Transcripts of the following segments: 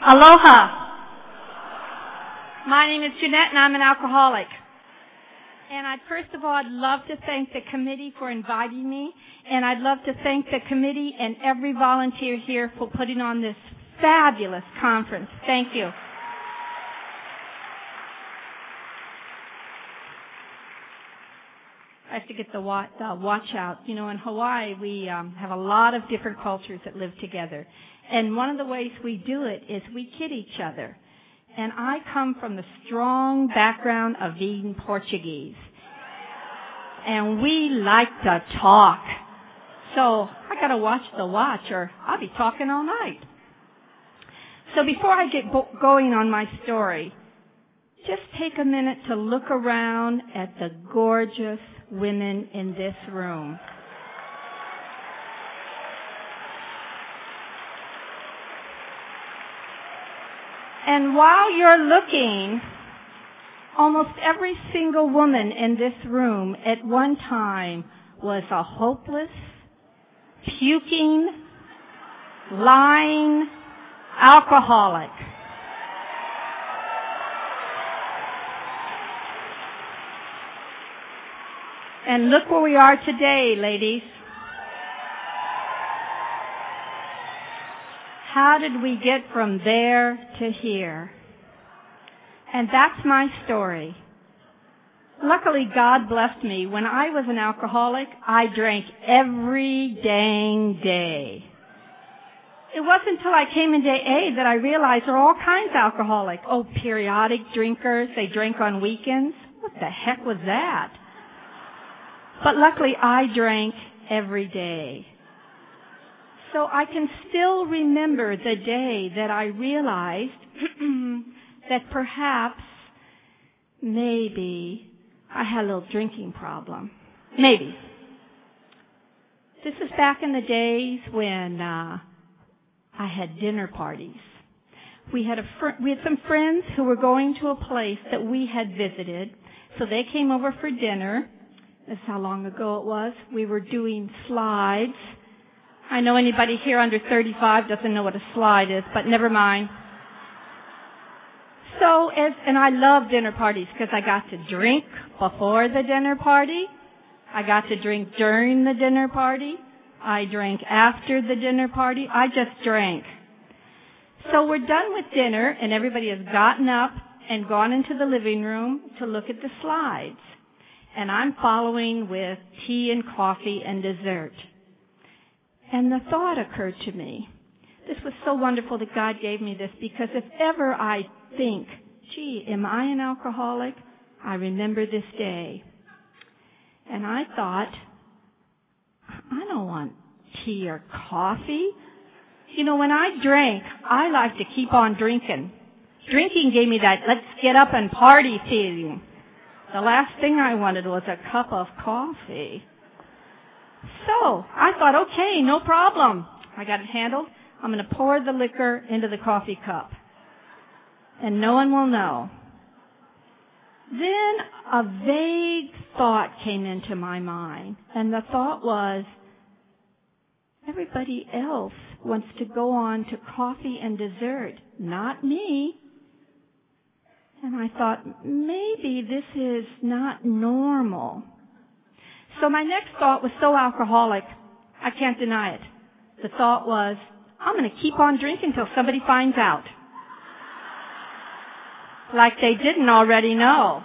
Aloha. My name is Jeanette and I'm an alcoholic. And I'd love to thank the committee for inviting me. And I'd love to thank the committee and every volunteer here for putting on this fabulous conference. Thank you. I have to get the watch out. You know, in Hawaii, we have a lot of different cultures that live together. And one of the ways we do it is we kid each other. And I come from the strong background of being Portuguese. And we like to talk. So I got to watch the watch or I'll be talking all night. So before I get going on my story, just take a minute to look around at the gorgeous women in this room. And while you're looking, almost every single woman in this room at one time was a hopeless, puking, lying alcoholic. And look where we are today, ladies. How did we get from there to here? And that's my story. Luckily, God blessed me. When I was an alcoholic, I drank every dang day. It wasn't until I came into AA that I realized there are all kinds of alcoholics. Oh, periodic drinkers. They drink on weekends. What the heck was that? But luckily, I drank every day. So I can still remember the day that I realized that perhaps, maybe, I had a little drinking problem. Maybe. This is back in the days when I had dinner parties. We had some friends who were going to a place that we had visited, so they came over for dinner. That's how long ago it was. We were doing slides. I know anybody here under 35 doesn't know what a slide is, but never mind. And I love dinner parties because I got to drink before the dinner party. I got to drink during the dinner party. I drank after the dinner party. I just drank. So we're done with dinner and everybody has gotten up and gone into the living room to look at the slides. And I'm following with tea and coffee and dessert. And the thought occurred to me. This was so wonderful that God gave me this because if ever I think, gee, am I an alcoholic? I remember this day. And I thought, I don't want tea or coffee. You know, when I drank, I like to keep on drinking. Drinking gave me that let's get up and party feeling. The last thing I wanted was a cup of coffee. So I thought, okay, no problem. I got it handled. I'm going to pour the liquor into the coffee cup. And no one will know. Then a vague thought came into my mind. And the thought was, everybody else wants to go on to coffee and dessert, not me. And I thought, maybe this is not normal. So my next thought was so alcoholic, I can't deny it. The thought was, I'm going to keep on drinking until somebody finds out. Like they didn't already know.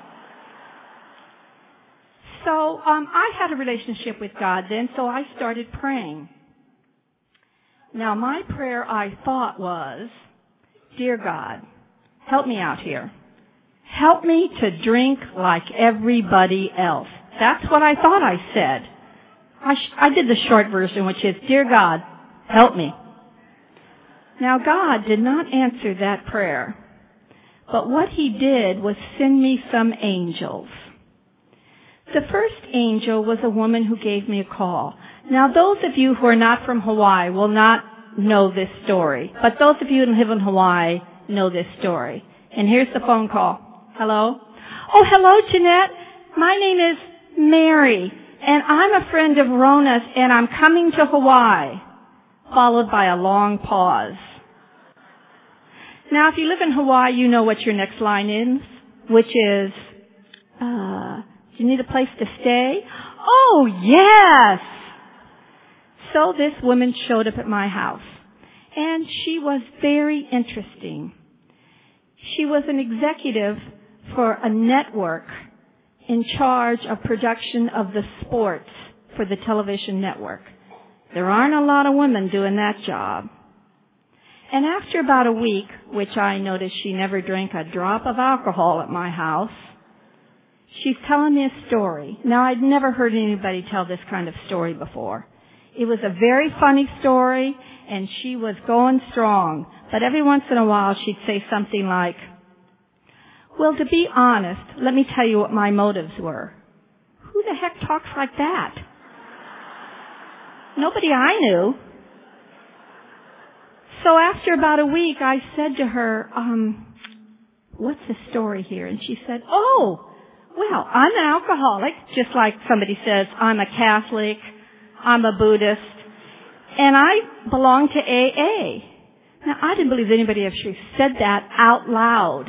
So I had a relationship with God then, so I started praying. Now my prayer I thought was, Dear God, help me out here. Help me to drink like everybody else. That's what I thought I said. I did the short version, which is, Dear God, help me. Now, God did not answer that prayer. But what He did was send me some angels. The first angel was a woman who gave me a call. Now, those of you who are not from Hawaii will not know this story. But those of you who live in Hawaii know this story. And here's the phone call. Hello? Oh, hello, Jeanette. My name is Mary, and I'm a friend of Rona's, and I'm coming to Hawaii. Followed by a long pause. Now, if you live in Hawaii, you know what your next line is, which is, do you need a place to stay? Oh, yes! So this woman showed up at my house, and she was very interesting. She was an executive for a network in charge of production of the sports for the television network. There aren't a lot of women doing that job. And after about a week, which I noticed she never drank a drop of alcohol at my house, she's telling me a story. Now, I'd never heard anybody tell this kind of story before. It was a very funny story, and she was going strong. But every once in a while, she'd say something like, well, to be honest, let me tell you what my motives were. Who the heck talks like that? Nobody I knew. So after about a week, I said to her, what's the story here? And she said, oh, well, I'm an alcoholic, just like somebody says, I'm a Catholic, I'm a Buddhist, and I belong to AA. Now, I didn't believe anybody actually said that out loud.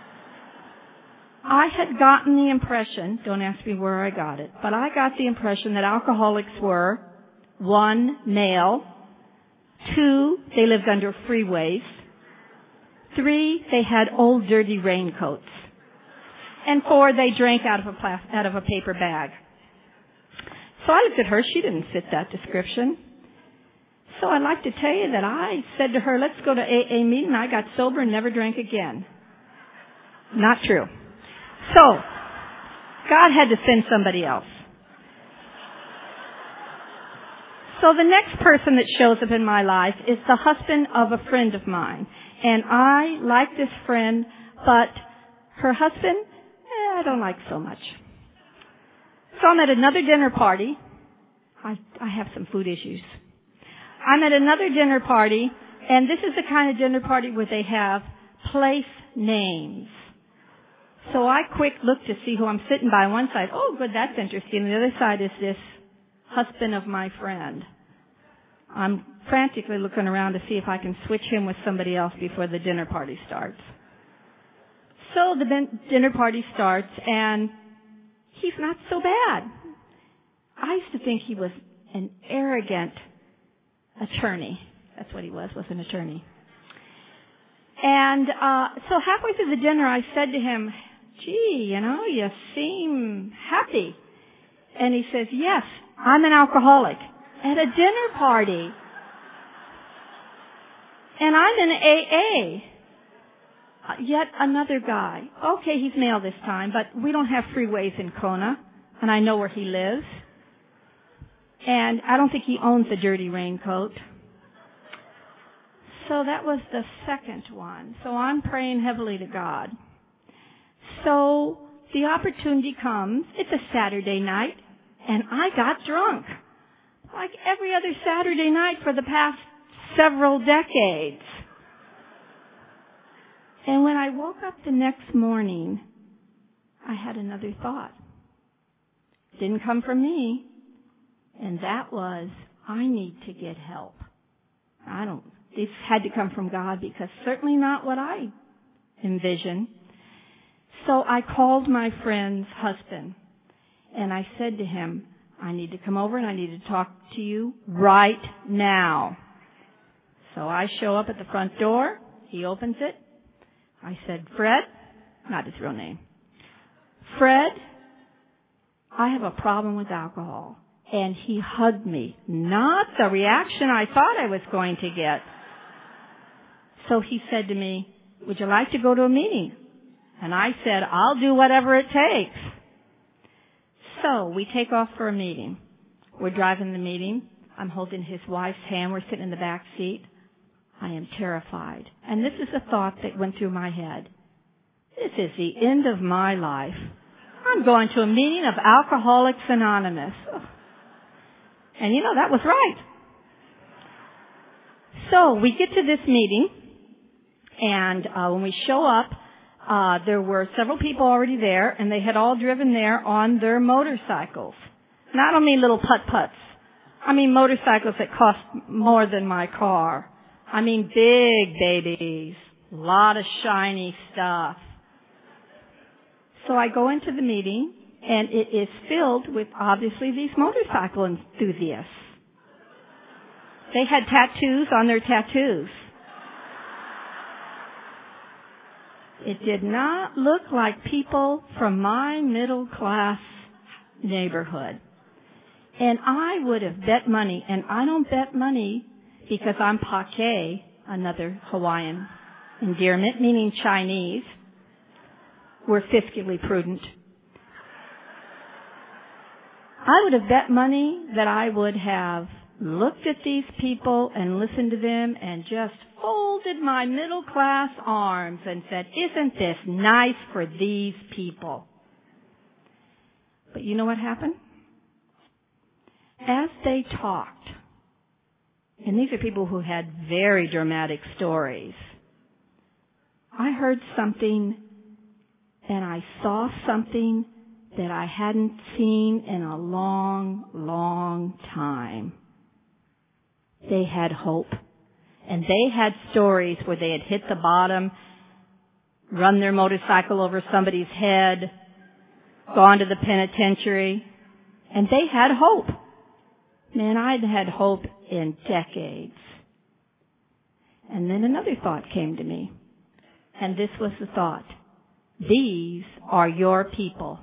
I had gotten the impression, don't ask me where I got it, but I got the impression that alcoholics were, 1, male, 2, they lived under freeways, 3, they had old dirty raincoats, and 4, they drank out of a paper bag. So I looked at her, she didn't fit that description. So I'd like to tell you that I said to her, let's go to AA meeting. I got sober and never drank again. Not true. So, God had to send somebody else. So the next person that shows up in my life is the husband of a friend of mine. And I like this friend, but her husband, I don't like so much. So I'm at another dinner party. I have some food issues. I'm at another dinner party, and this is the kind of dinner party where they have place names. So I quick look to see who I'm sitting by. On one side, oh, good, that's interesting. And the other side is this husband of my friend. I'm frantically looking around to see if I can switch him with somebody else before the dinner party starts. So the dinner party starts, and he's not so bad. I used to think he was an arrogant attorney. That's what he was an attorney. And so halfway through the dinner, I said to him, gee, you seem happy. And he says, yes, I'm an alcoholic at a dinner party. And I'm in AA. Yet another guy. Okay, he's male this time, but we don't have freeways in Kona, and I know where he lives. And I don't think he owns a dirty raincoat. So that was the second one. So I'm praying heavily to God. So the opportunity comes. It's a Saturday night, and I got drunk. Like every other Saturday night for the past several decades. And when I woke up the next morning, I had another thought. Didn't come from me. And that was, I need to get help. This had to come from God because certainly not what I envisioned. So I called my friend's husband and I said to him, I need to come over and I need to talk to you right now. So I show up at the front door. He opens it. I said, Fred, not his real name. Fred, I have a problem with alcohol. And he hugged me. Not the reaction I thought I was going to get. So he said to me, would you like to go to a meeting? And I said, I'll do whatever it takes. So we take off for a meeting. We're driving the meeting. I'm holding his wife's hand. We're sitting in the back seat. I am terrified. And this is a thought that went through my head. This is the end of my life. I'm going to a meeting of Alcoholics Anonymous. And that was right. So we get to this meeting, and when we show up, there were several people already there, and they had all driven there on their motorcycles. And I don't mean little putt-putts. I mean motorcycles that cost more than my car. I mean big babies. A lot of shiny stuff. So I go into the meeting, and it is filled with, obviously, these motorcycle enthusiasts. They had tattoos on their tattoos. It did not look like people from my middle class neighborhood. And I would have bet money, and I don't bet money because I'm Pake, another Hawaiian endearment, meaning Chinese. We're fiscally prudent. I would have bet money that I would have looked at these people and listened to them and just folded my middle class arms and said, isn't this nice for these people? But you know what happened? As they talked, and these are people who had very dramatic stories, I heard something and I saw something that I hadn't seen in a long, long time. They had hope. And they had stories where they had hit the bottom, run their motorcycle over somebody's head, gone to the penitentiary, and they had hope. Man, I'd had hope in decades. And then another thought came to me. And this was the thought. These are your people.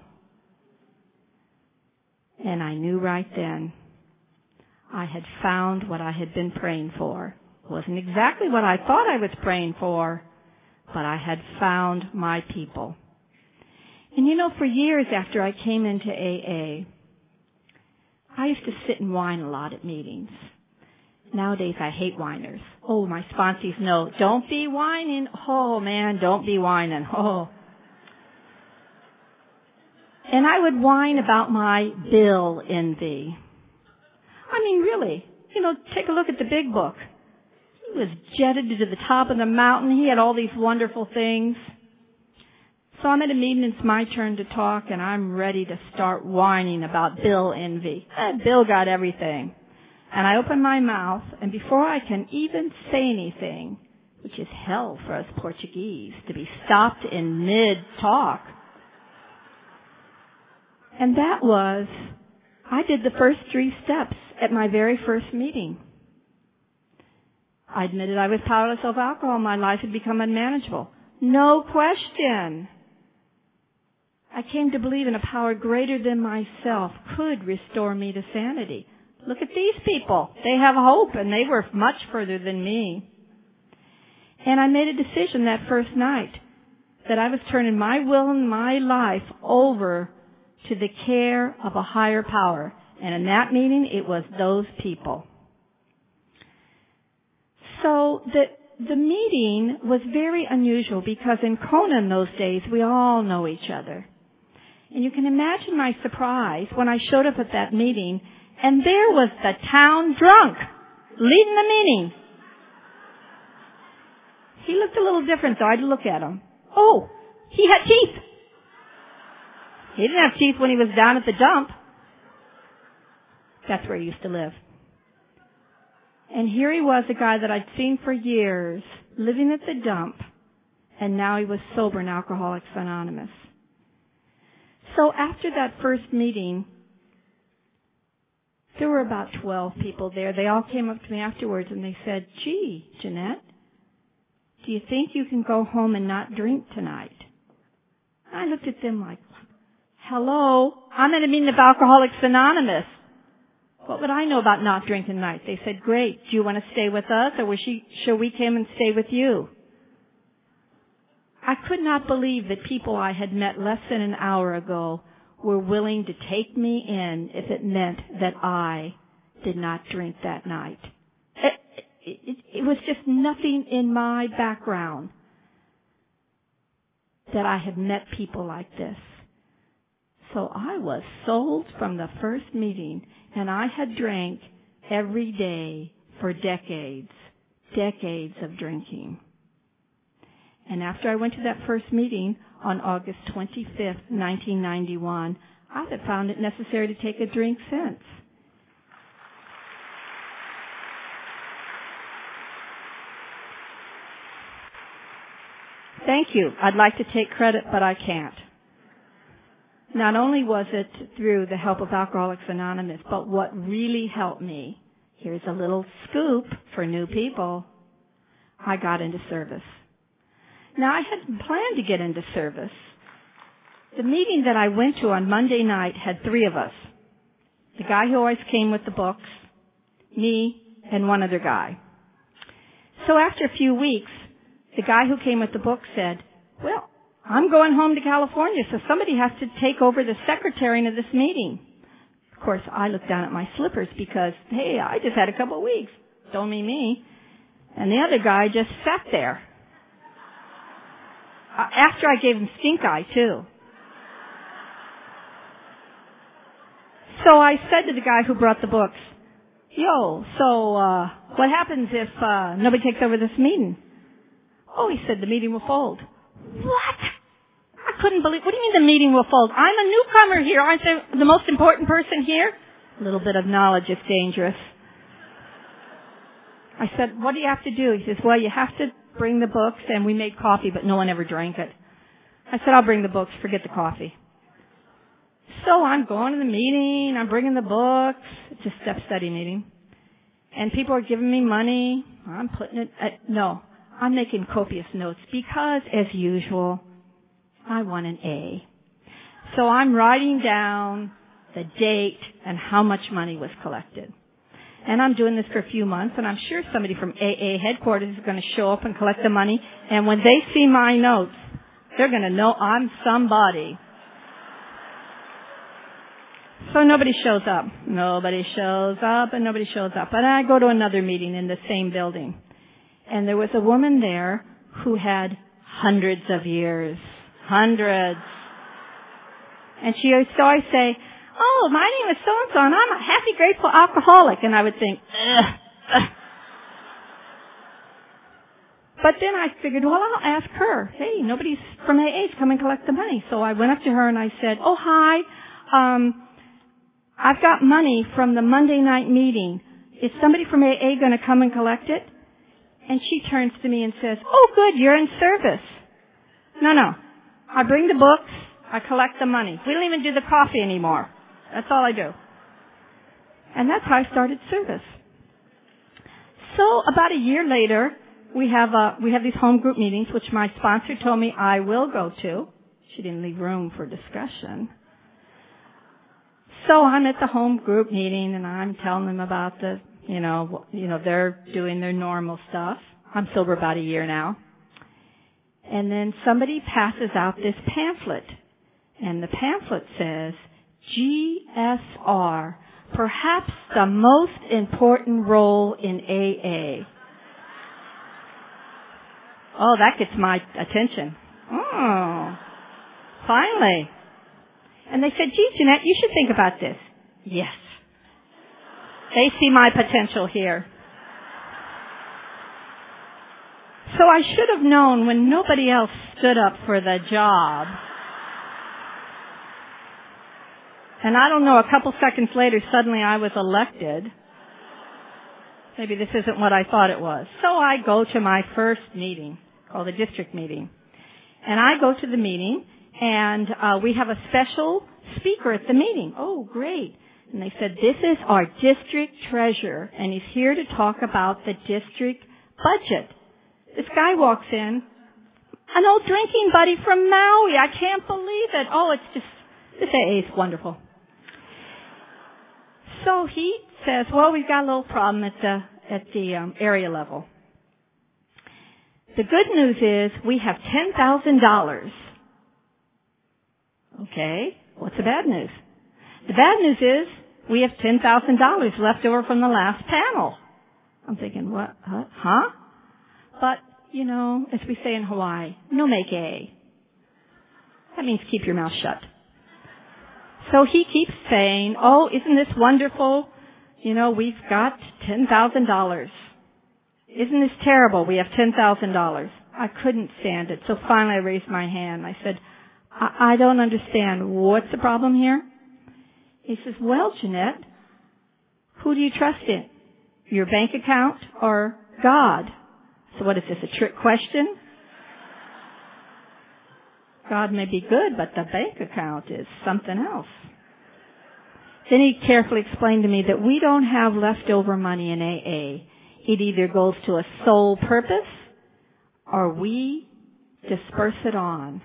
And I knew right then I had found what I had been praying for. It wasn't exactly what I thought I was praying for, but I had found my people. And you know, for years after I came into AA, I used to sit and whine a lot at meetings. Nowadays I hate whiners. Oh, my sponsees know, don't be whining. Oh man, don't be whining. Oh. And I would whine about my bill envy. I mean, really, you know, take a look at the big book. He was jetted to the top of the mountain. He had all these wonderful things. So I'm at a meeting, it's my turn to talk, and I'm ready to start whining about Bill envy. Bill got everything. And I open my mouth, and before I can even say anything, which is hell for us Portuguese, to be stopped in mid-talk, and that was, I did the first 3 steps at my very first meeting. I admitted I was powerless over alcohol. My life had become unmanageable. No question. I came to believe in a power greater than myself could restore me to sanity. Look at these people. They have hope, and they were much further than me. And I made a decision that first night that I was turning my will and my life over to the care of a higher power. And in that meeting, it was those people. So the meeting was very unusual because in Kona in those days, we all know each other. And you can imagine my surprise when I showed up at that meeting, and there was the town drunk leading the meeting. He looked a little different, so I had to look at him. Oh, he had teeth. He didn't have teeth when he was down at the dump. That's where he used to live. And here he was, a guy that I'd seen for years, living at the dump, and now he was sober in Alcoholics Anonymous. So after that first meeting, there were about 12 people there. They all came up to me afterwards and they said, gee, Jeanette, do you think you can go home and not drink tonight? I looked at them like, hello, I'm at a meeting of Alcoholics Anonymous. What would I know about not drinking tonight? They said, great, do you want to stay with us or shall we come and stay with you? I could not believe that people I had met less than an hour ago were willing to take me in if it meant that I did not drink that night. It was just nothing in my background that I had met people like this. So I was sold from the first meeting, and I had drank every day for decades of drinking. And after I went to that first meeting on August 25th, 1991, I had found it necessary to take a drink since. Thank you. I'd like to take credit, but I can't. Not only was it through the help of Alcoholics Anonymous, but what really helped me, here's a little scoop for new people, I got into service. Now, I hadn't planned to get into service. The meeting that I went to on Monday night had 3 of us. The guy who always came with the books, me, and one other guy. So after a few weeks, the guy who came with the book said, well, I'm going home to California, so somebody has to take over the secretarying of this meeting. Of course, I looked down at my slippers because, hey, I just had a couple of weeks. Don't mean me. And the other guy just sat there. After I gave him stink eye, too. So I said to the guy who brought the books, yo, so what happens if nobody takes over this meeting? Oh, he said, the meeting will fold. What? I couldn't believe, what do you mean the meeting will fold? I'm a newcomer here. Aren't I the most important person here? A little bit of knowledge is dangerous. I said, what do you have to do? He says, well, you have to bring the books, and we made coffee, but no one ever drank it. I said, I'll bring the books, forget the coffee. So I'm going to the meeting, I'm bringing the books. It's a step study meeting. And people are giving me money. I'm putting it, I'm making copious notes because, as usual, I want an A. So I'm writing down the date and how much money was collected. And I'm doing this for a few months, and I'm sure somebody from AA headquarters is going to show up and collect the money. And when they see my notes, they're going to know I'm somebody. So nobody shows up. Nobody shows up, and nobody shows up. And I go to another meeting in the same building. And there was a woman there who had hundreds of years. Hundreds. And she used to always say, oh, my name is so-and-so, and I'm a happy, grateful alcoholic. And I would think, ugh. But then I figured, well, I'll ask her. Hey, nobody's from AA to come and collect the money. So I went up to her and I said, oh, hi. I've got money from the Monday night meeting. Is somebody from AA going to come and collect it? And she turns to me and says, oh, good, you're in service. No. I bring the books. I collect the money. We don't even do the coffee anymore. That's all I do. And that's how I started service. So about a year later, we have these home group meetings, which my sponsor told me I will go to. She didn't leave room for discussion. So I'm at the home group meeting and I'm telling them about the, they're doing their normal stuff. I'm sober about a year now. And then somebody passes out this pamphlet. And the pamphlet says, GSR, perhaps the most important role in AA. Oh, that gets my attention. Oh, finally. And they said, gee, Jeanette, you should think about this. Yes. They see my potential here. So I should have known when nobody else stood up for the job. And I don't know, a couple seconds later, suddenly I was elected. Maybe this isn't what I thought it was. So I go to my first meeting, called the district meeting. And I go to the meeting, and we have a special speaker at the meeting. Oh, great. And they said, this is our district treasurer, and he's here to talk about the district budget. This guy walks in, an old drinking buddy from Maui. I can't believe it. Oh, it's just, this AA is wonderful. So he says, well, we've got a little problem at the area level. The good news is we have $10,000. Okay, what's the bad news? The bad news is we have $10,000 left over from the last panel. I'm thinking, what? Huh? But, as we say in Hawaii, no make A. That means keep your mouth shut. So he keeps saying, oh, isn't this wonderful? We've got $10,000. Isn't this terrible? We have $10,000. I couldn't stand it. So finally I raised my hand. I said, I don't understand. What's the problem here? He says, well, Jeanette, who do you trust in? Your bank account or God? So what is this, a trick question? God may be good, but the bank account is something else. Then he carefully explained to me that we don't have leftover money in AA. It either goes to a sole purpose or we disperse it on.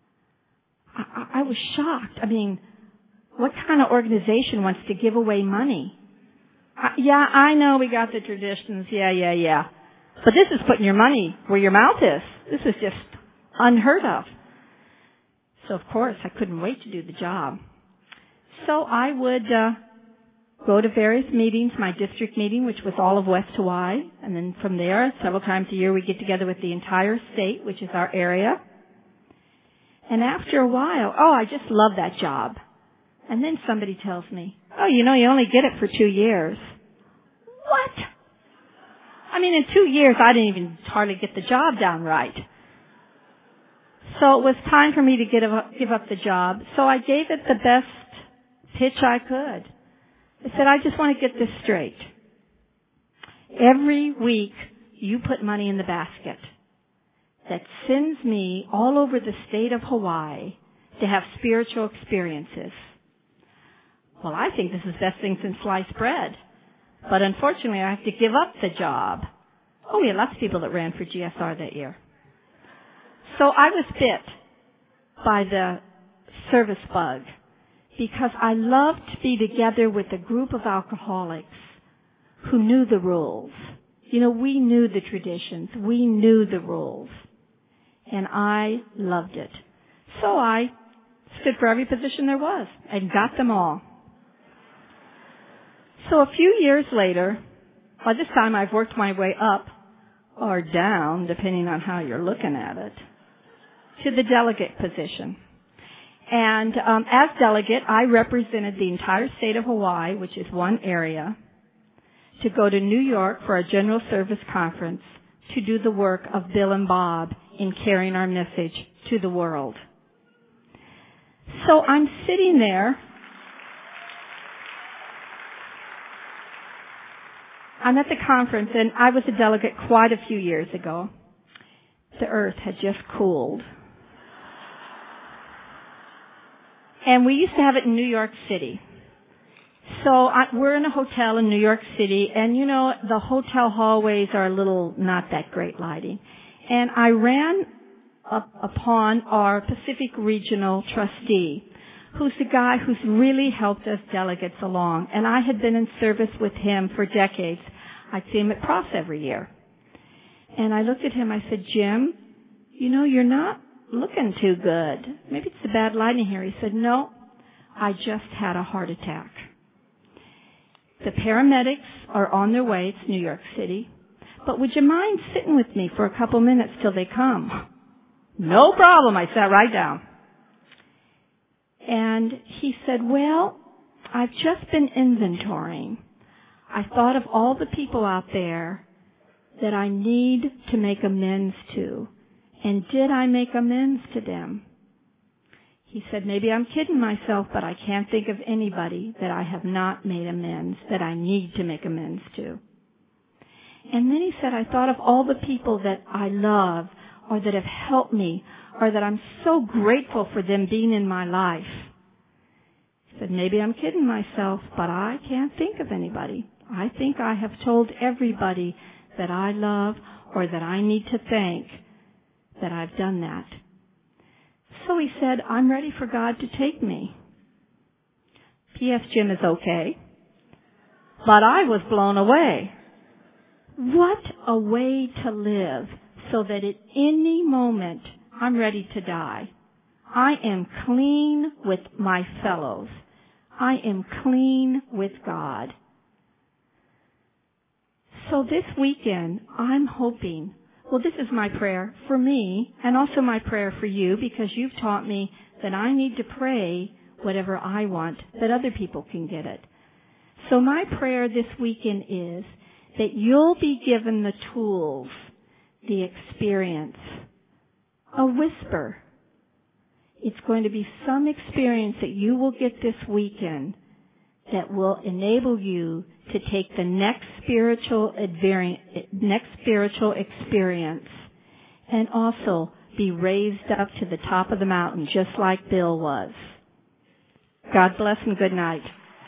I was shocked. I mean, what kind of organization wants to give away money? Yeah, I know we got the traditions. Yeah. But this is putting your money where your mouth is. This is just unheard of. So, of course, I couldn't wait to do the job. So I would go to various meetings, my district meeting, which was all of West Hawaii. And then from there, several times a year, we get together with the entire state, which is our area. And after a while, I just love that job. And then somebody tells me, you only get it for 2 years. What? I mean, in 2 years, I didn't even hardly get the job down right. So it was time for me to give up the job. So I gave it the best pitch I could. I said, I just want to get this straight. Every week, you put money in the basket that sends me all over the state of Hawaii to have spiritual experiences. Well, I think this is the best thing since sliced bread. But unfortunately, I have to give up the job. We had lots of people that ran for GSR that year. So I was bit by the service bug because I loved to be together with a group of alcoholics who knew the rules. We knew the traditions. We knew the rules. And I loved it. So I stood for every position there was and got them all. So a few years later, by this time I've worked my way up or down, depending on how you're looking at it, to the delegate position. And as delegate, I represented the entire state of Hawaii, which is one area, to go to New York for a general service conference to do the work of Bill and Bob in carrying our message to the world. So I'm sitting there. I'm at the conference, and I was a delegate quite a few years ago. The earth had just cooled. And we used to have it in New York City. So we're in a hotel in New York City, and the hotel hallways are not that great lighting. And I ran up upon our Pacific Regional trustee, who's the guy who's really helped us delegates along. And I had been in service with him for decades. I'd see him at Pross every year. And I looked at him, I said, Jim, you're not looking too good. Maybe it's the bad lighting here. He said, no, I just had a heart attack. The paramedics are on their way. It's New York City. But would you mind sitting with me for a couple minutes till they come? No problem. I sat right down. And he said, well, I've just been inventorying. I thought of all the people out there that I need to make amends to. And did I make amends to them? He said, maybe I'm kidding myself, but I can't think of anybody that I have not made amends, that I need to make amends to. And then he said, I thought of all the people that I love or that have helped me or that I'm so grateful for them being in my life. He said, maybe I'm kidding myself, but I can't think of anybody. I think I have told everybody that I love or that I need to thank that I've done that. So he said, I'm ready for God to take me. P.S. Jim is okay. But I was blown away. What a way to live so that at any moment I'm ready to die. I am clean with my fellows. I am clean with God. So this weekend, I'm hoping, this is my prayer for me and also my prayer for you because you've taught me that I need to pray whatever I want, that other people can get it. So my prayer this weekend is that you'll be given the tools, the experience, a whisper. It's going to be some experience that you will get this weekend that will enable you to take the next spiritual experience and also be raised up to the top of the mountain, just like Bill was. God bless and good night.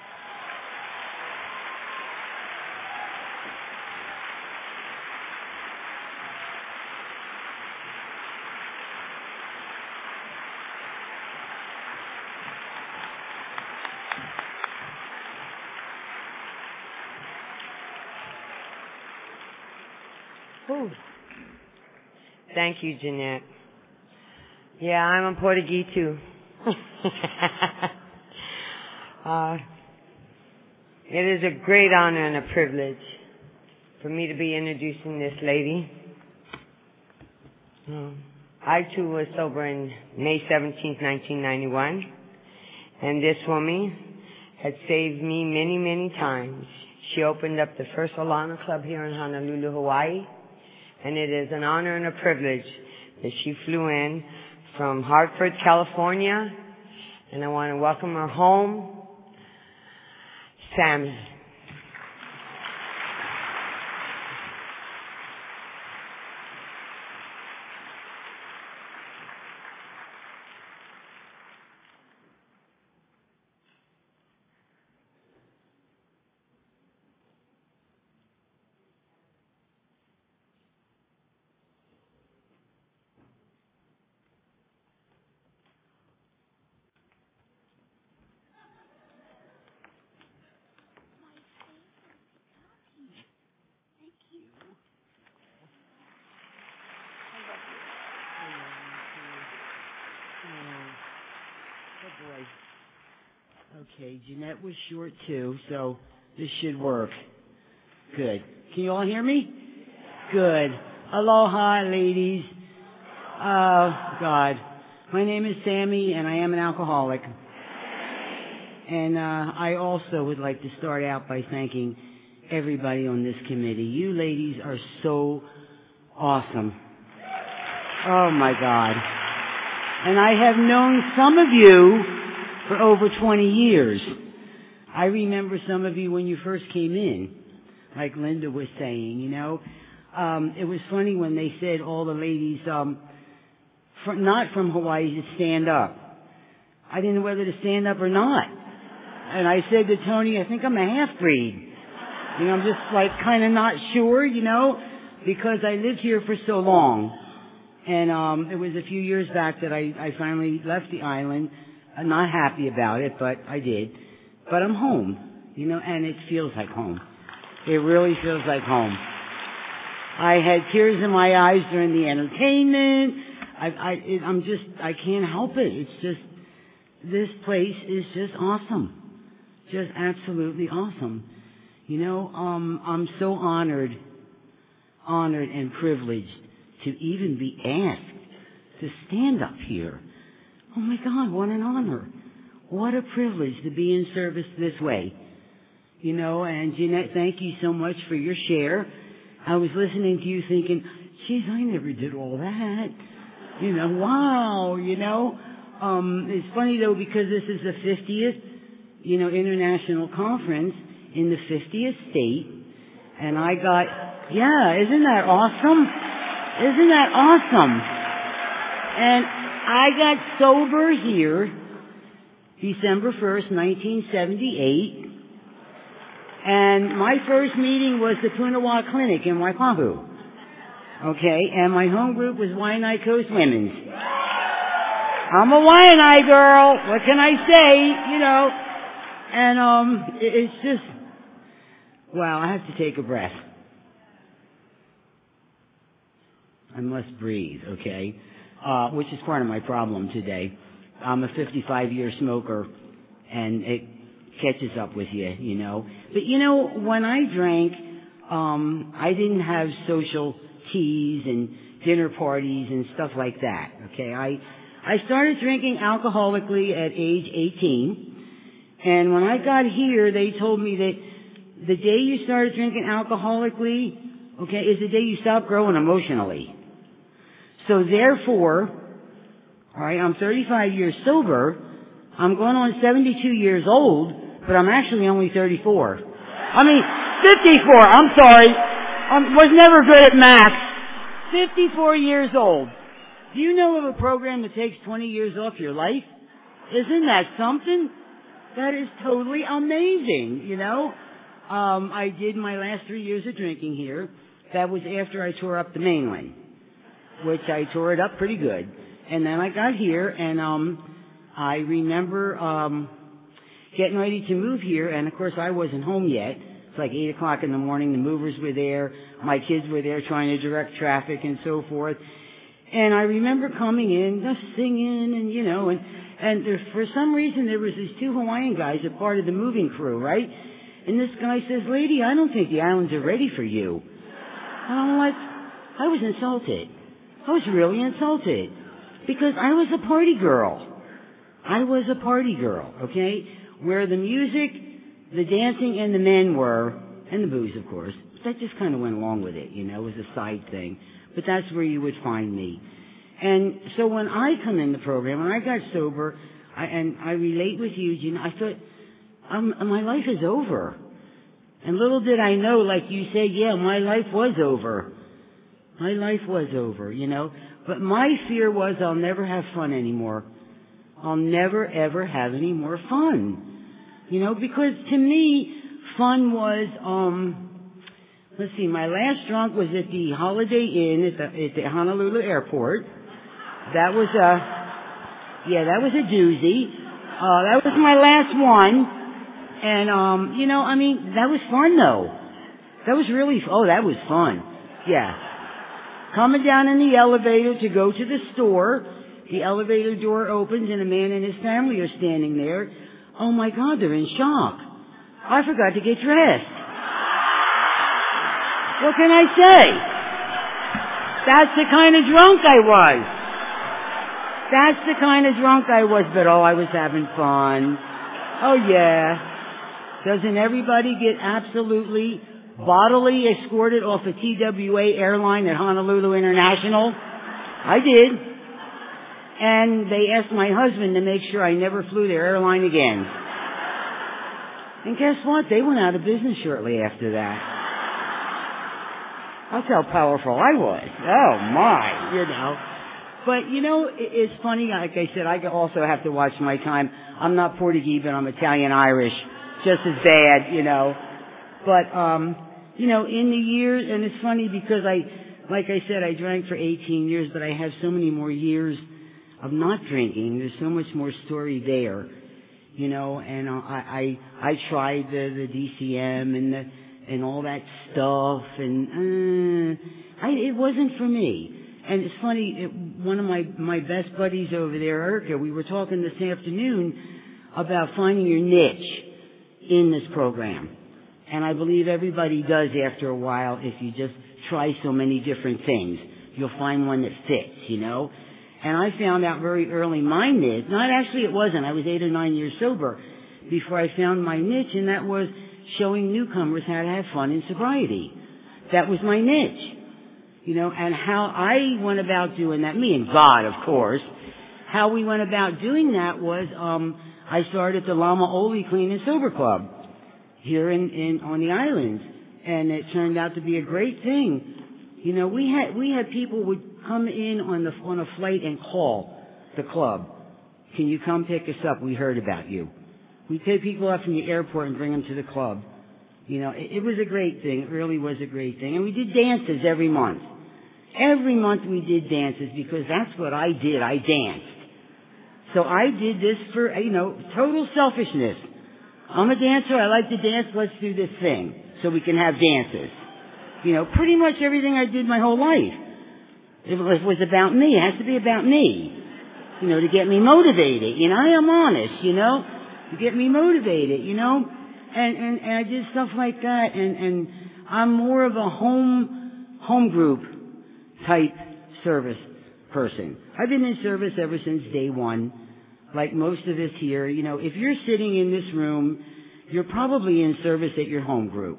Ooh. Thank you, Jeanette. Yeah, I'm a Portuguese too. It is a great honor and a privilege for me to be introducing this lady. I too was sober in May 17th, 1991, and this woman had saved me many, many times. She opened up the first Olana Club here in Honolulu, Hawaii, and it is an honor and a privilege that she flew in from Hartford, California, and I want to welcome her home, Sammy. Okay, Jeanette was short too, so this should work. Good. Can you all hear me? Good. Aloha, ladies. God. My name is Sammy, and I am an alcoholic. And I also would like to start out by thanking everybody on this committee. You ladies are so awesome. Oh, my God. And I have known some of you for over 20 years. I remember some of you when you first came in, like Linda was saying, you know. It was funny when they said all the ladies, not from Hawaii, to stand up. I didn't know whether to stand up or not. And I said to Tony, I think I'm a half-breed. You know, I'm just like kind of not sure, you know, because I lived here for so long. And it was a few years back that I finally left the island. I'm not happy about it, but I did. But I'm home, you know, and it feels like home. It really feels like home. I had tears in my eyes during the entertainment. I can't help it. It's just, this place is just awesome. Just absolutely awesome. You know, I'm so honored and privileged to even be asked to stand up here. Oh my God, what an honor. What a privilege to be in service this way. You know, and Jeanette, thank you so much for your share. I was listening to you thinking, geez, I never did all that. You know, wow, you know. It's funny though, because this is the 50th, you know, international conference in the 50th state. And I got, yeah, isn't that awesome? Isn't that awesome? And I got sober here December 1st, 1978. And my first meeting was the Punahou Clinic in Waipahu. Okay, and my home group was Waianae Coast Women's. I'm a Waianae girl. What can I say? You know, and it's just, wow, I have to take a breath. I must breathe, okay? Which is part of my problem today. I'm a 55-year smoker, and it catches up with you, you know. But, you know, when I drank, I didn't have social teas and dinner parties and stuff like that, okay? I started drinking alcoholically at age 18, and when I got here, they told me that the day you started drinking alcoholically, okay, is the day you stop growing emotionally. So therefore, all right, I'm 35 years sober. I'm going on 72 years old, but I'm actually only 34. 54. I'm sorry. I was never good at math. 54 years old. Do you know of a program that takes 20 years off your life? Isn't that something? That is totally amazing, you know? I did my last 3 years of drinking here. That was after I tore up the mainland, which I tore it up pretty good. And then I got here, and I remember getting ready to move here, and of course I wasn't home yet. It's like 8 o'clock in the morning. The movers were there. My kids were there trying to direct traffic and so forth. And I remember coming in, just singing, and you know, and there, for some reason there was these 2 Hawaiian guys, a part of the moving crew, right? And this guy says, "Lady, I don't think the islands are ready for you." And I'm like, I was insulted. I was really insulted. Because I was a party girl. I was a party girl, okay? Where the music, the dancing, and the men were, and the booze, of course. That just kind of went along with it, you know, it was a side thing. But that's where you would find me. And so when I come in the program, when I got sober, and I relate with you, you know, I thought, my life is over. And little did I know, like you said, yeah, my life was over. My life was over, you know. But my fear was I'll never have fun anymore. I'll never, ever have any more fun. You know, because to me, fun was, let's see, my last drunk was at the Holiday Inn at the Honolulu airport. That was that was a doozy. That was my last one. And, you know, I mean, that was fun though. That was really, that was fun. Yeah. Coming down in the elevator to go to the store, the elevator door opens and a man and his family are standing there. Oh my God, they're in shock. I forgot to get dressed. What can I say? That's the kind of drunk I was. That's the kind of drunk I was, but I was having fun. Oh yeah. Doesn't everybody get absolutely bodily escorted off a TWA airline at Honolulu International? I did. And they asked my husband to make sure I never flew their airline again. And guess what? They went out of business shortly after that. That's how powerful I was. Oh my, you know. But you know, it's funny, like I said, I also have to watch my time. I'm not Portuguese, but I'm Italian-Irish. Just as bad, you know. But, you know, in the years, and it's funny because like I said, I drank for 18 years, but I have so many more years of not drinking. There's so much more story there, you know, and I tried the DCM and all that stuff, and it wasn't for me. And it's funny, one of my best buddies over there, Erica, we were talking this afternoon about finding your niche in this program. And I believe everybody does after a while if you just try so many different things. You'll find one that fits, you know. And I found out very early my niche. It wasn't. I was 8 or 9 years sober before I found my niche, and that was showing newcomers how to have fun in sobriety. That was my niche. You know, and how I went about doing that, me and God, of course, how we went about doing that was, I started the Lama Oli Clean and Sober Club here on the islands, and it turned out to be a great thing. You know, we had people would come in on a flight and call the club. Can you come pick us up? We heard about you. We'd take people up from the airport and bring them to the club. You know, it was a great thing. It really was a great thing. And we did dances every month. Every month we did dances because that's what I did. I danced. So I did this for, you know, total selfishness. I'm a dancer. I like to dance. Let's do this thing so we can have dances. You know, pretty much everything I did my whole life. It was about me. It has to be about me. You know, to get me motivated. You know, I am honest, you know, to get me motivated, you know. And I did stuff like that. And I'm more of a home group type service person. I've been in service ever since day one. Like most of us here, you know, if you're sitting in this room, you're probably in service at your home group.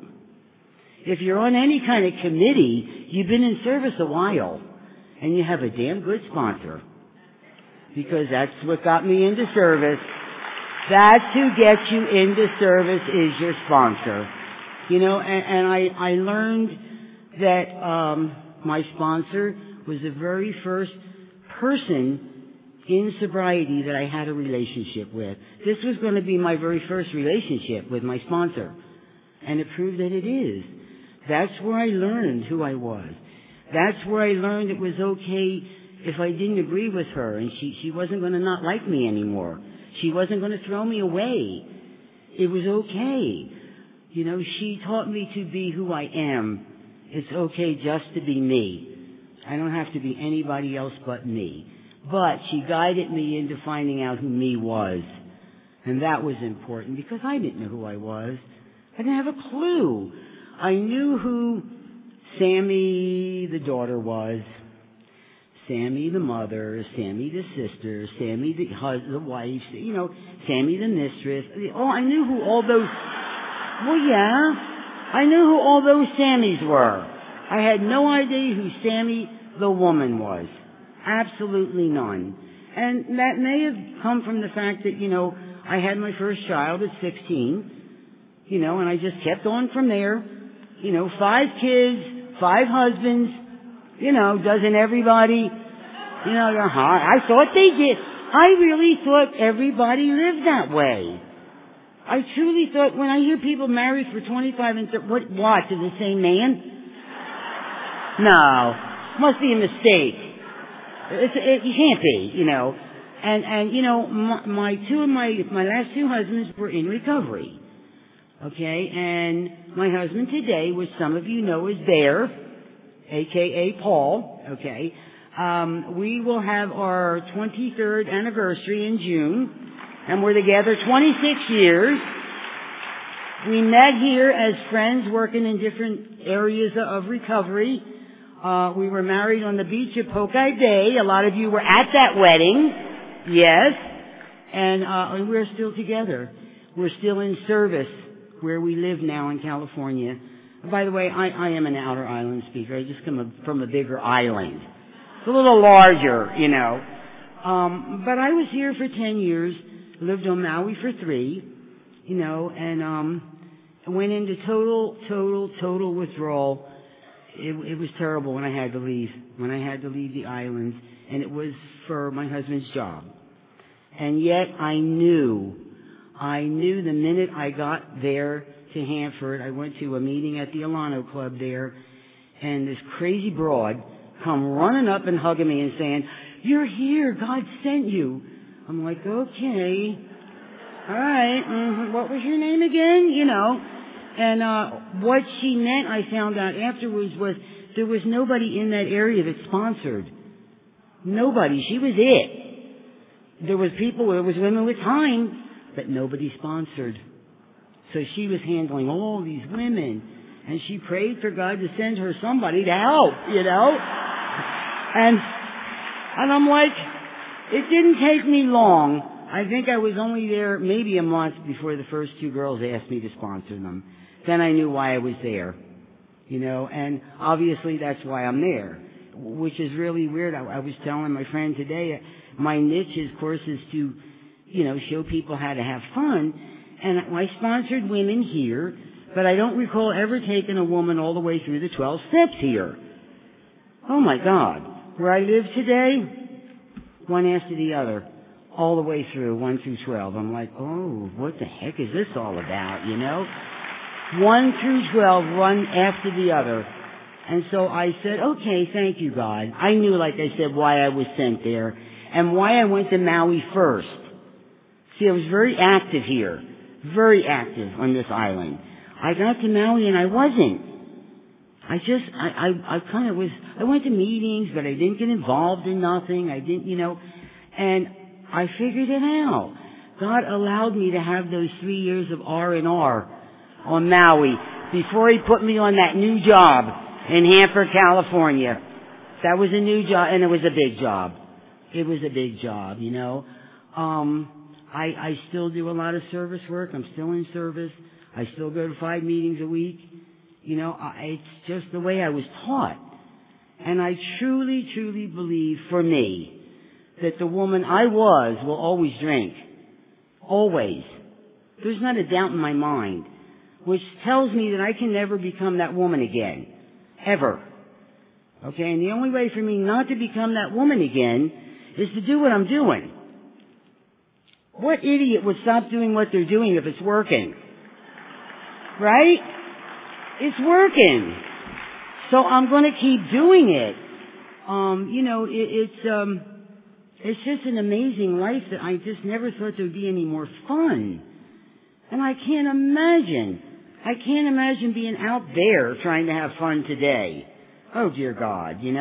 If you're on any kind of committee, you've been in service a while, and you have a damn good sponsor. Because that's what got me into service. That's who gets you into service is your sponsor. You know, and I learned that my sponsor was the very first person in sobriety that I had a relationship with. This was going to be my very first relationship with my sponsor. And it proved that it is. That's where I learned who I was. That's where I learned it was okay if I didn't agree with her, and she wasn't going to not like me anymore. She wasn't going to throw me away. It was okay. You know, she taught me to be who I am. It's okay just to be me. I don't have to be anybody else but me. But she guided me into finding out who me was. And that was important because I didn't know who I was. I didn't have a clue. I knew who Sammy the daughter was, Sammy the mother, Sammy the sister, Sammy the wife, you know, Sammy the mistress. Oh, I knew who all those, well, yeah, I knew who all those Sammys were. I had no idea who Sammy the woman was. Absolutely none. And that may have come from the fact that, you know, I had my first child at 16, you know, and I just kept on from there. You know, 5 kids, 5 husbands, you know, doesn't everybody, you know, I thought they did. I really thought everybody lived that way. I truly thought when I hear people married for 25 and 30, what, to the same man? No, must be a mistake. You can't be, you know. And you know, my last 2 husbands were in recovery. Okay, and my husband today, which some of you know is Bear, a.k.a. Paul, okay. We will have our 23rd anniversary in June, and we're together 26 years. We met here as friends working in different areas of recovery. We were married on the beach at Pokai Bay. A lot of you were at that wedding. Yes. And we're still together. We're still in service where we live now in California. By the way, I am an outer island speaker. I just come from a bigger island. It's a little larger, you know. But I was here for 10 years, lived on Maui for 3, you know, and went into total withdrawal. It was terrible when I had to leave the islands, and it was for my husband's job. And yet I knew the minute I got there to Hanford, I went to a meeting at the Alano Club there, and this crazy broad come running up and hugging me and saying, "You're here, God sent you." I'm like, okay, all right, what was your name again? You know, and what she meant, I found out afterwards, was there was nobody in that area that sponsored. Nobody. She was it. There was women with time, but nobody sponsored. So she was handling all these women, and she prayed for God to send her somebody to help, you know. And I'm like, it didn't take me long. I think I was only there maybe a month before the first 2 girls asked me to sponsor them. Then I knew why I was there, you know, and obviously that's why I'm there, which is really weird. I was telling my friend today, my niche, of course, is to, you know, show people how to have fun. And I sponsored women here, but I don't recall ever taking a woman all the way through the 12 steps here. Oh my God. Where I live today, one after the other, all the way through, 1 through 12. I'm like, oh, what the heck is this all about, you know? 1 through 12, one after the other. And so I said, okay, thank you, God. I knew, like I said, why I was sent there and why I went to Maui first. See, I was very active here. Very active on this island. I got to Maui and I wasn't. I kind of was, I went to meetings, but I didn't get involved in nothing. I didn't, you know, and I figured it out. God allowed me to have those 3 years of R&R on Maui before He put me on that new job in Hanford, California. That was a new job, and it was a big job. It was a big job, you know. I still do a lot of service work. I'm still in service. I still go to 5 meetings a week. You know, it's just the way I was taught. And I truly, truly believe, for me, that the woman I was will always drink. Always. There's not a doubt in my mind. Which tells me that I can never become that woman again. Ever. Okay, and the only way for me not to become that woman again is to do what I'm doing. What idiot would stop doing what they're doing if it's working? Right? It's working. So I'm going to keep doing it. It's just an amazing life that I just never thought there would be any more fun. And I can't imagine being out there trying to have fun today. Oh dear God, And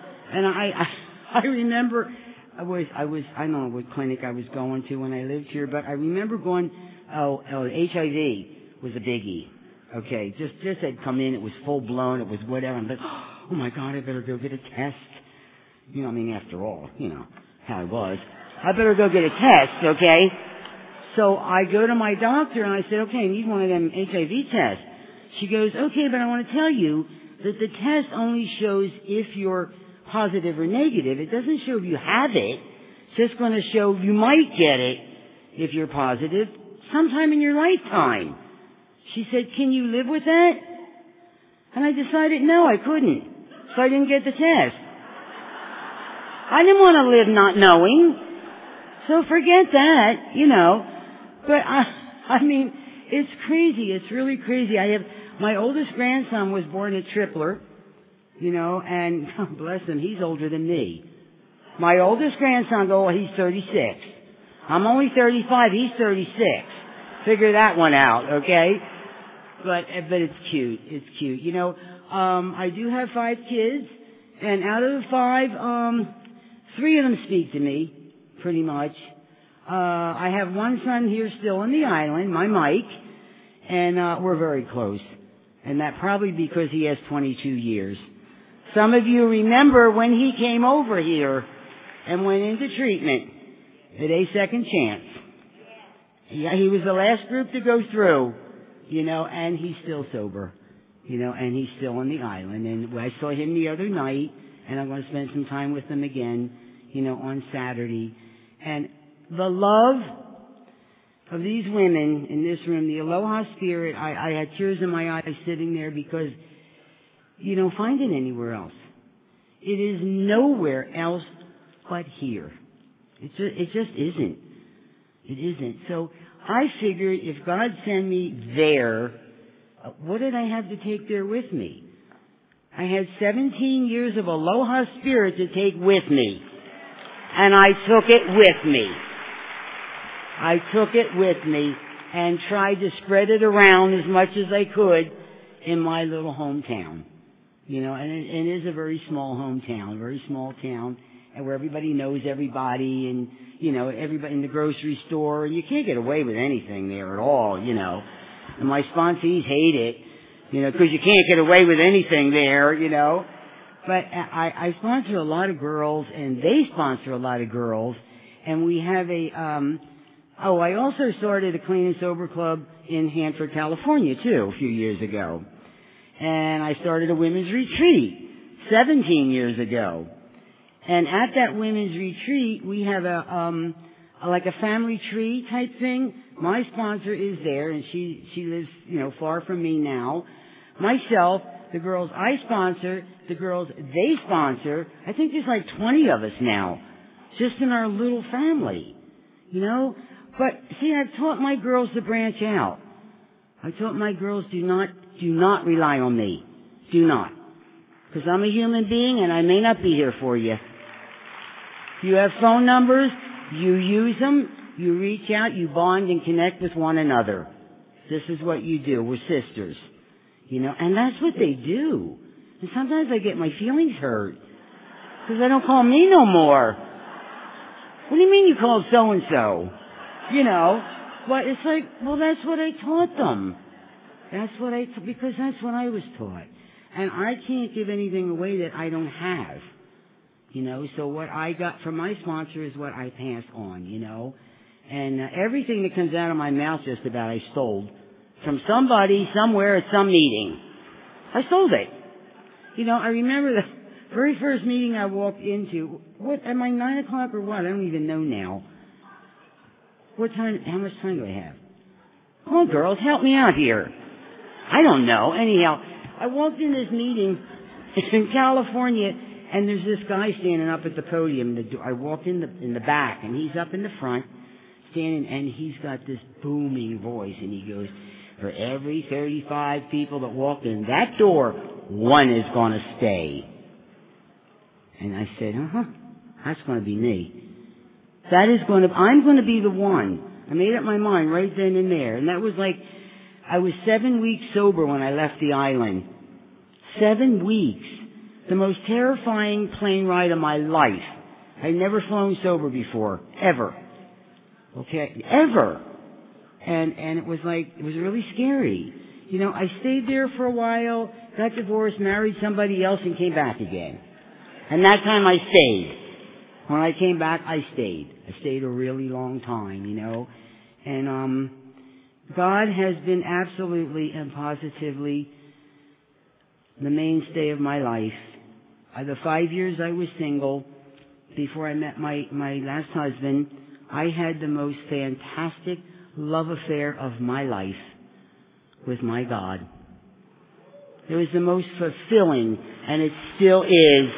I remember I don't know what clinic I was going to when I lived here, but I remember going, HIV was a biggie. Okay, just had come in, it was full blown, it was whatever. I'm like, oh my God, I better go get a test. After all, how I was. I better go get a test, okay? So I go to my doctor and I said, okay, I need one of them HIV tests. She goes, okay, but I want to tell you that the test only shows if you're positive or negative. It doesn't show if you have it. It's just going to show you might get it if you're positive sometime in your lifetime. She said, can you live with that? And I decided, no, I couldn't. So I didn't get the test. I didn't want to live not knowing. So forget that, But it's crazy. It's really crazy. My oldest grandson was born a tripler, and bless him, he's older than me. My oldest grandson, he's 36. I'm only 35, he's 36. Figure that one out, okay? But it's cute. It's cute. I do have 5 kids, and out of the 5, 3 of them speak to me, pretty much. I have one son here still on the island, my Mike, and we're very close. And that probably because he has 22 years. Some of you remember when he came over here and went into treatment at A Second Chance. Yeah, he was the last group to go through, and he's still sober, and he's still on the island. And I saw him the other night, and I'm going to spend some time with him again, on Saturday. And the love of these women in this room, the Aloha spirit, I had tears in my eyes sitting there because you don't find it anywhere else. It is nowhere else but here. It just isn't. It isn't. So I figured if God sent me there, what did I have to take there with me? I had 17 years of Aloha spirit to take with me. And I took it with me. I took it with me and tried to spread it around as much as I could in my little hometown. And it is a very small hometown, very small town, and where everybody knows everybody and, everybody in the grocery store. And you can't get away with anything there at all, And my sponsees hate it, because you can't get away with anything there, But I sponsor a lot of girls, and they sponsor a lot of girls. And we have I also started a clean and sober club in Hanford, California, too, a few years ago. And I started a women's retreat 17 years ago. And at that women's retreat, we have like a family tree type thing. My sponsor is there, and she lives, far from me now. Myself, the girls I sponsor, the girls they sponsor. I think there's like 20 of us now, just in our little family, But see, I've taught my girls to branch out. I taught my girls do not rely on me. Do not. Because I'm a human being and I may not be here for you. You have phone numbers, you use them, you reach out, you bond and connect with one another. This is what you do. We're sisters. And that's what they do. And sometimes I get my feelings hurt. Because they don't call me no more. What do you mean you called so-and-so? But it's like, well, that's what I taught them. Because that's what I was taught. And I can't give anything away that I don't have. So what I got from my sponsor is what I pass on, And everything that comes out of my mouth just about I stole from somebody, somewhere, at some meeting. I stole it. I remember the very first meeting I walked into. What, am I 9 o'clock or what? I don't even know now. What time, how much time do I have? Come on, girls, help me out here. I don't know. Anyhow, I walked in this meeting in California, And there's this guy standing up at the podium. I walked in the back, and he's up in the front, standing, and he's got this booming voice, and he goes, for every 35 people that walk in that door, one is going to stay. And I said, that's going to be me. I'm going to be the one. I made up my mind right then and there. And that was like, I was 7 weeks sober when I left the island. 7 weeks. The most terrifying plane ride of my life. I'd never flown sober before. Ever. Okay? Ever. And it was really scary. You know, I stayed there for a while, got divorced, married somebody else, and came back again. And that time I stayed. When I came back, I stayed. I stayed a really long time, you know. And God has been absolutely and positively the mainstay of my life. The 5 years I was single, before I met my last husband, I had the most fantastic love affair of my life with my God. It was the most fulfilling, and it still is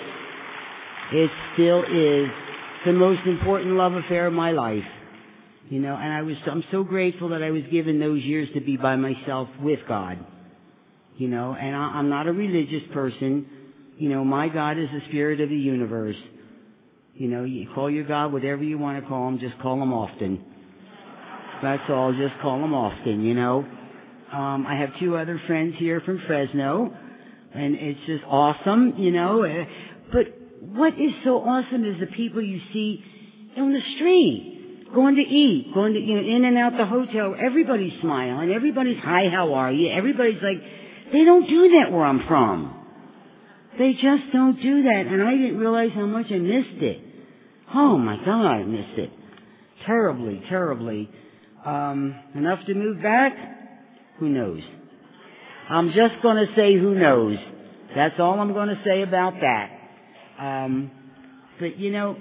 the most important love affair of my life. You know, and I'm so grateful that I was given those years to be by myself with God. You know, and I'm not a religious person. You know, my God is the spirit of the universe. You know, you call your God whatever you want to call him, just call him often. That's all, just call him often, you know. I have 2 other friends here from Fresno, and it's just awesome, you know. But what is so awesome is the people you see on the street, going to eat, in and out the hotel. Everybody's smiling, everybody's, hi, how are you? Everybody's like, they don't do that where I'm from. They just don't do that, and I didn't realize how much I missed it. Oh my God, I missed it. Terribly, terribly. Enough to move back? Who knows? I'm just going to say who knows. That's all I'm going to say about that. But you know,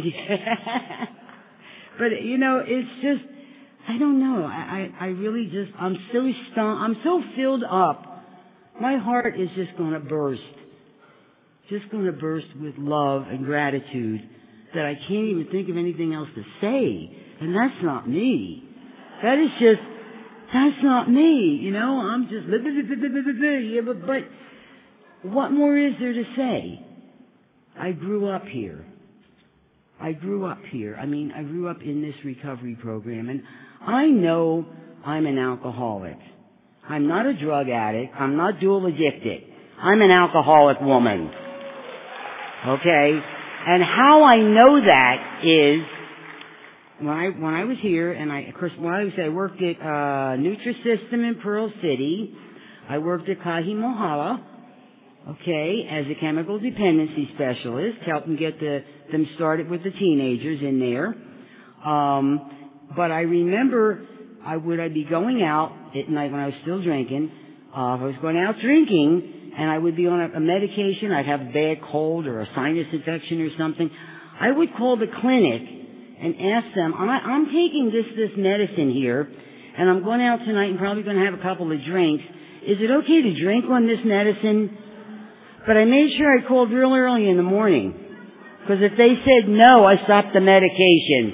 it's just, I don't know. I really just, I'm so stunned. I'm so filled up. My heart is just going to burst. Just going to burst with love and gratitude that I can't even think of anything else to say. And that's not me. That's not me. You know, I'm just, yeah, but what more is there to say? I grew up here. I grew up in this recovery program, and I know I'm an alcoholic. I'm not a drug addict. I'm not dual addicted. I'm an alcoholic woman. Okay? And how I know that is when I was here, and I worked at Nutrisystem in Pearl City. I worked at Kahimahala, okay, as a chemical dependency specialist, helping get them started with the teenagers in there. But I remember I'd be going out at night when I was still drinking. I was going out drinking, and I would be on a medication. I'd have a bad cold or a sinus infection or something. I would call the clinic and ask them, I'm taking this medicine here, and I'm going out tonight and probably going to have a couple of drinks. Is it okay to drink on this medicine? But I made sure I called real early in the morning, because if they said no, I stopped the medication.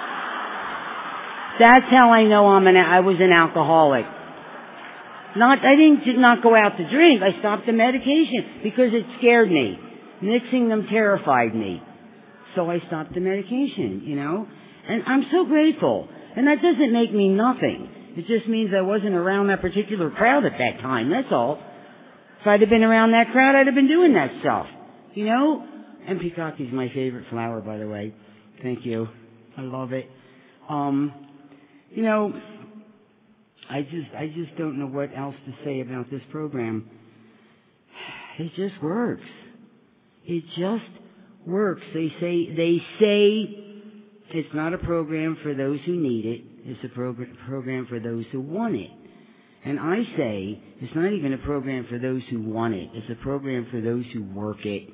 That's how I know I was an alcoholic. I didn't not go out to drink. I stopped the medication because it scared me. Mixing them terrified me. So I stopped the medication, you know. And I'm so grateful. And that doesn't make me nothing. It just means I wasn't around that particular crowd at that time. That's all. If I'd have been around that crowd, I'd have been doing that stuff. You know? And peacock is my favorite flower, by the way. Thank you. I love it. You know, I just don't know what else to say about this program. It just works. It just works. They say it's not a program for those who need it. It's a program for those who want it. And I say it's not even a program for those who want it. It's a program for those who work it.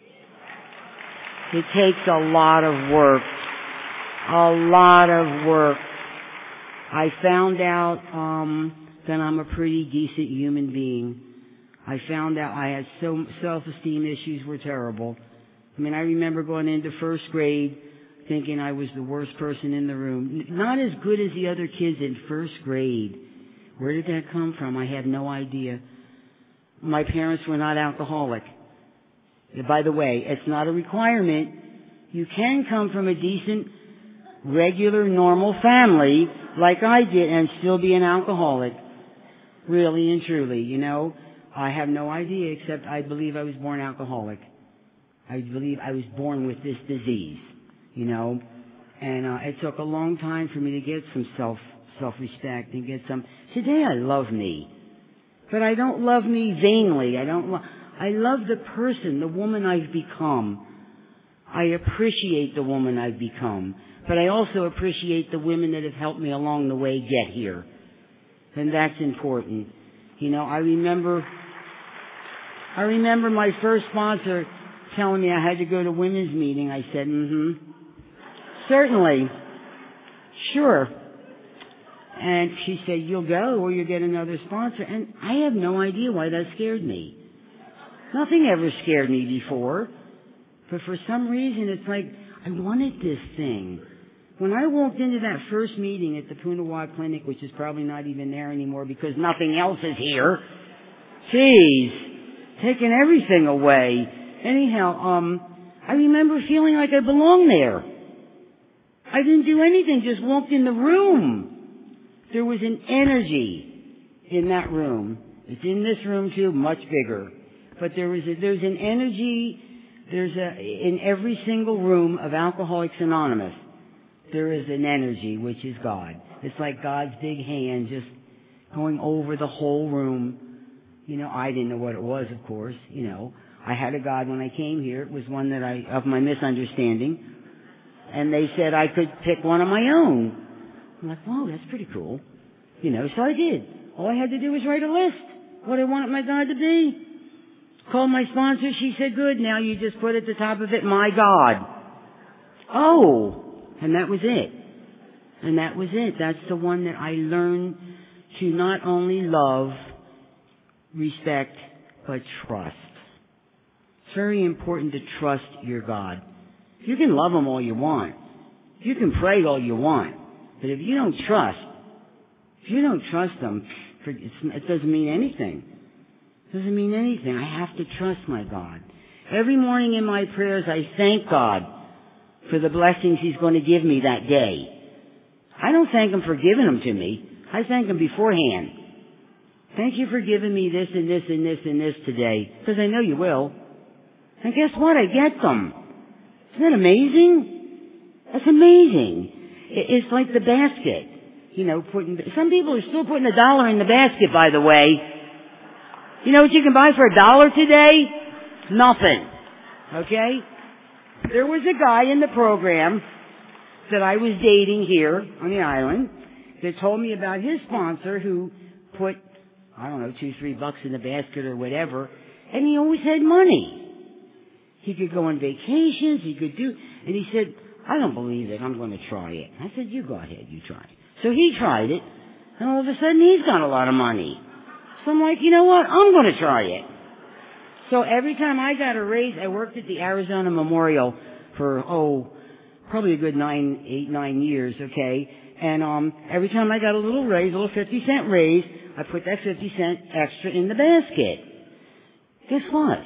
It takes a lot of work. A lot of work. I found out that I'm a pretty decent human being. I found out I had self-esteem issues were terrible. I mean, I remember going into first grade thinking I was the worst person in the room. Not as good as the other kids in first grade. Where did that come from? I have no idea. My parents were not alcoholic. By the way, it's not a requirement. You can come from a decent, regular, normal family like I did and still be an alcoholic. Really and truly, you know. I have no idea except I believe I was born alcoholic. I believe I was born with this disease, you know. And it took a long time for me to get some self-respect and get some. Today I love me. But I don't love me vainly. I love the person, the woman I've become. I appreciate the woman I've become. But I also appreciate the women that have helped me along the way get here. And that's important. You know, I remember my first sponsor telling me I had to go to women's meeting. I said, certainly. Sure. And she said, you'll go or you'll get another sponsor. And I have no idea why that scared me. Nothing ever scared me before. But for some reason, it's like, I wanted this thing. When I walked into that first meeting at the Punawat Clinic, which is probably not even there anymore because nothing else is here. Jeez. Taking everything away. Anyhow, I remember feeling like I belonged there. I didn't do anything, just walked in the room. There was an energy in that room. It's in this room too, much bigger. But there's an energy, in every single room of Alcoholics Anonymous, there is an energy, which is God. It's like God's big hand just going over the whole room. You know, I didn't know what it was, of course, you know. I had a God when I came here. It was one of my misunderstanding. And they said I could pick one of my own. I'm like, whoa, that's pretty cool. You know, so I did. All I had to do was write a list. What I wanted my God to be. Called my sponsor. She said, good, now you just put at the top of it, my God. Oh. And that was it. And that was it. That's the one that I learned to not only love, respect, but trust. It's very important to trust your God. You can love Him all you want. You can pray all you want. But if you don't trust Him, it doesn't mean anything. It doesn't mean anything. I have to trust my God. Every morning in my prayers, I thank God for the blessings He's going to give me that day. I don't thank Him for giving them to me. I thank Him beforehand. Thank you for giving me this and this and this and this today, because I know you will. And guess what? I get them. Isn't that amazing? That's amazing. It's like the basket. You know, some people are still putting $1 in the basket, by the way. You know what you can buy for $1 today? Nothing. Okay? There was a guy in the program that I was dating here on the island that told me about his sponsor who put, I don't know, $2-3 in the basket or whatever, and he always had money. He could go on vacations, and he said, I don't believe it, I'm going to try it. I said, you go ahead, you try it. So he tried it, and all of a sudden he's got a lot of money. So I'm like, you know what, I'm going to try it. So every time I got a raise, I worked at the Arizona Memorial for, probably a good 9 years, okay? And every time I got a little raise, a little 50-cent raise, I put that 50 cent extra in the basket. Guess what?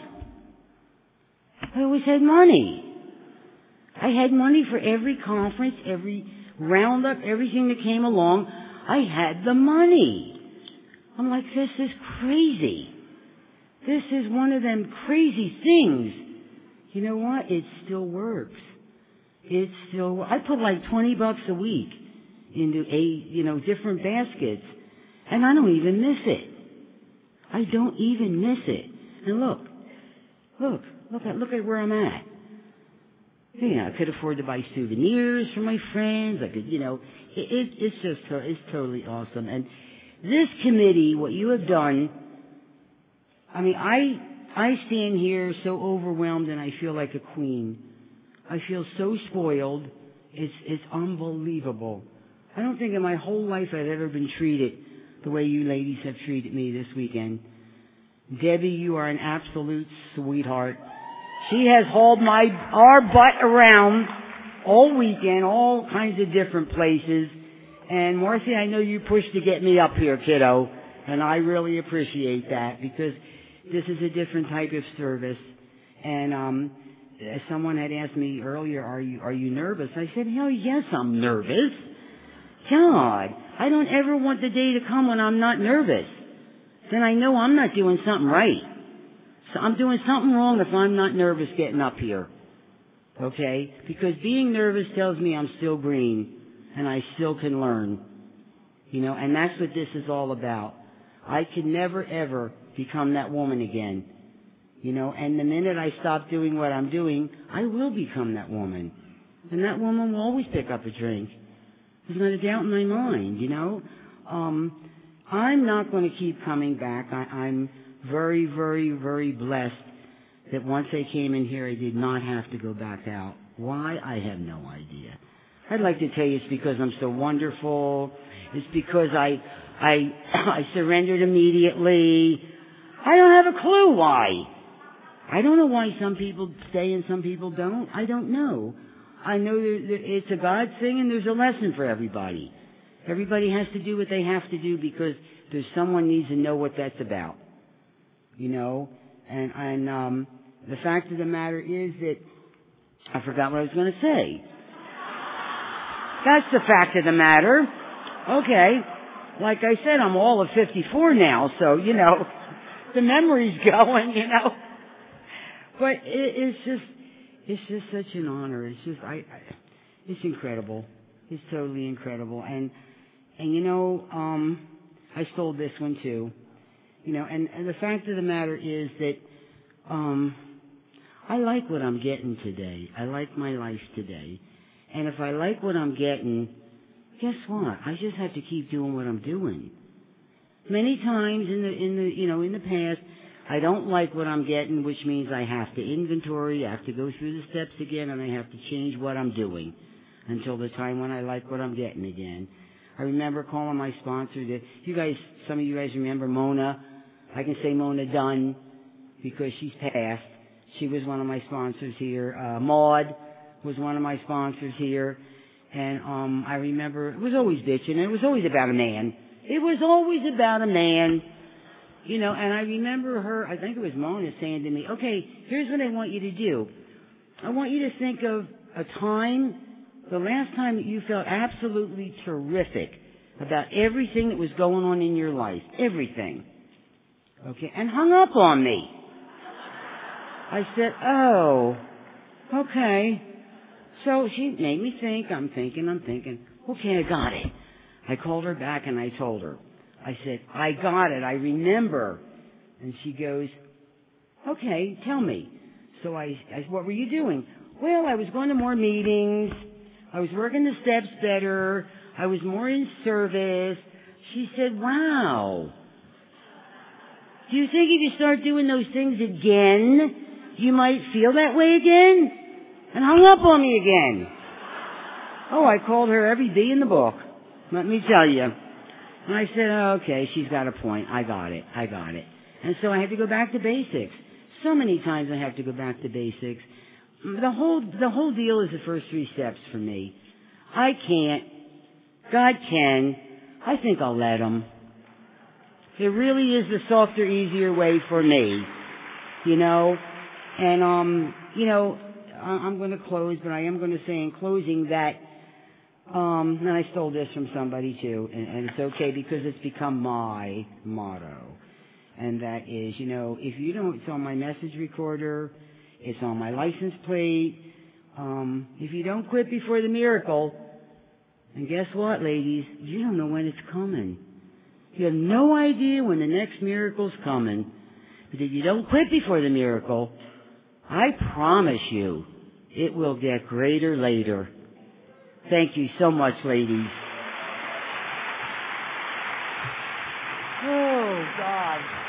I always had money. I had money for every conference, every roundup, everything that came along. I had the money. I'm like, this is crazy. This is one of them crazy things. You know what? It still works. I put like $20 a week into different baskets. And I don't even miss it. I don't even miss it. And look at where I'm at. I could afford to buy souvenirs for my friends. I could, it's totally awesome. And this committee, what you have done, I mean, I stand here so overwhelmed and I feel like a queen. I feel so spoiled. It's unbelievable. I don't think in my whole life I've ever been treated the way you ladies have treated me this weekend. Debbie, you are an absolute sweetheart. She has hauled our butt around all weekend, all kinds of different places. And Marcy, I know you pushed to get me up here, kiddo, and I really appreciate that because this is a different type of service. And as someone had asked me earlier, are you nervous? I said, hell yes, I'm nervous. God, I don't ever want the day to come when I'm not nervous. Then I know I'm not doing something right. So I'm doing something wrong if I'm not nervous getting up here. Okay? Because being nervous tells me I'm still green and I still can learn. You know, and that's what this is all about. I can never ever become that woman again. You know, and the minute I stop doing what I'm doing, I will become that woman. And that woman will always pick up a drink. There's not a doubt in my mind, you know. I'm not going to keep coming back. I'm very, very, very blessed that once I came in here, I did not have to go back out. Why? I have no idea. I'd like to tell you it's because I'm so wonderful. It's because I surrendered immediately. I don't have a clue why. I don't know why some people stay and some people don't. I don't know. I know that it's a God thing and there's a lesson for everybody. Everybody has to do what they have to do because there's someone needs to know what that's about. You know? And the fact of the matter is that I forgot what I was going to say. That's the fact of the matter. Okay. Like I said, I'm all of 54 now, so, you know, the memory's going, you know. But it's just such an honor. It's just, it's incredible. It's totally incredible. And you know, I stole this one too. You know, and the fact of the matter is that, I like what I'm getting today. I like my life today. And if I like what I'm getting, guess what? I just have to keep doing what I'm doing. Many times in the past, I don't like what I'm getting, which means I have to inventory, I have to go through the steps again, and I have to change what I'm doing until the time when I like what I'm getting again. I remember calling my sponsor. Some of you guys remember Mona. I can say Mona Dunn because she's passed. She was one of my sponsors here. Maud was one of my sponsors here. And I remember it was always bitching. It was always about a man. It was always about a man. You know, and I remember her, I think it was Mona, saying to me, okay, here's what I want you to do. I want you to think of a time, the last time that you felt absolutely terrific about everything that was going on in your life. Everything. Okay, and hung up on me. I said, oh, okay. So she made me think. I'm thinking. Okay, I got it. I called her back and I told her. I said, I got it. I remember. And she goes, okay, tell me. So I what were you doing? Well, I was going to more meetings. I was working the steps better. I was more in service. She said, wow. Do you think if you start doing those things again, you might feel that way again? And hung up on me again. Oh, I called her every day in the book. Let me tell you. And I said, oh, okay, she's got a point. I got it. And so I had to go back to basics. So many times I have to go back to basics. The whole deal is the first 3 steps for me. I can't. God can. I think I'll let him. It really is the softer, easier way for me. You know? And, you know, I'm going to close, but I am going to say in closing that, and I stole this from somebody too, and it's okay because it's become my motto. And that is, you know, if you don't, it's on my message recorder, it's on my license plate. If you don't quit before the miracle, and guess what, ladies? You don't know when it's coming. You have no idea when the next miracle's coming. But if you don't quit before the miracle, I promise you, it will get greater later. Thank you so much, ladies. Oh, God.